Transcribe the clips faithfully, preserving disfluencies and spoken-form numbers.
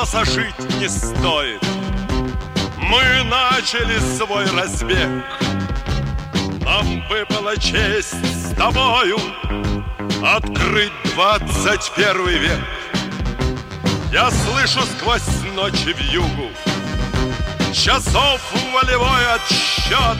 вопроса жить не стоит. Мы начали свой разбег. Нам выпала честь с тобою открыть двадцать первый век. Я слышу сквозь ночи вьюгу часов волевой отсчет.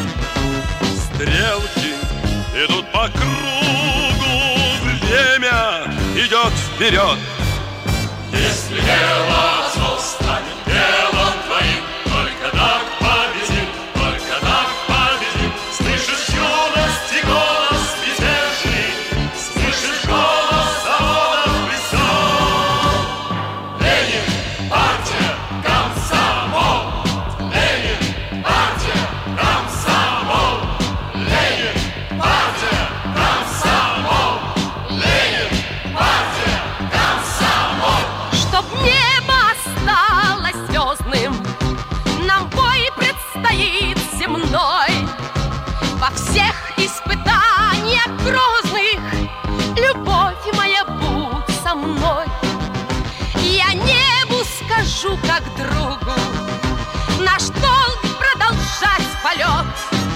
Стрелки идут по кругу, время идет вперед. Если дело отцов станет делом твоим, только так победим, только так победим. Слышишь юности голос мятежный, слышишь голос заводов весел. Ленин, партия, комсомол. Ленин, партия, комсомол. Ленин, партия, комсомол. Ленин, партия, комсомол. Чтоб небо осталось звездным, нам бой предстоит земной. Во всех испытаниях грозных любовь моя, будь со мной. Я небу скажу, как другу, наш долг продолжать полет.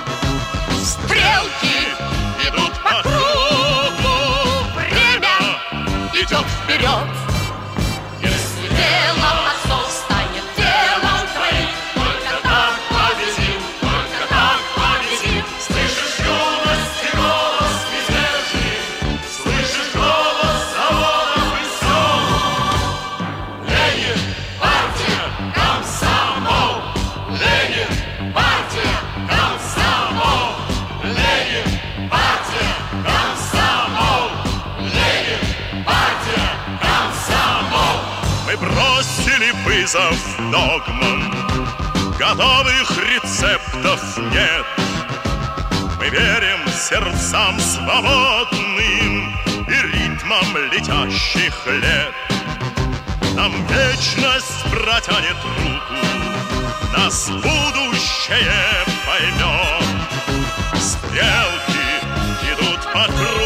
Стрелки идут по кругу, время идет вперед. Если Дело отцов станет делом твоим, только так победим, только так победим. Слышишь юности голос мятежный, слышишь голос заводов весел. Ленин, партия, комсомол. Ленин, партия, комсомол. Ленин, партия, комсомол. Ленин, партия, комсомол. Мы бросили вызов догмам, готовых рецептов нет. Мы верим сердцам свободным и ритмам летящих лет. Нам вечность протянет руку, нас будущее поймет. Стрелки идут по кругу,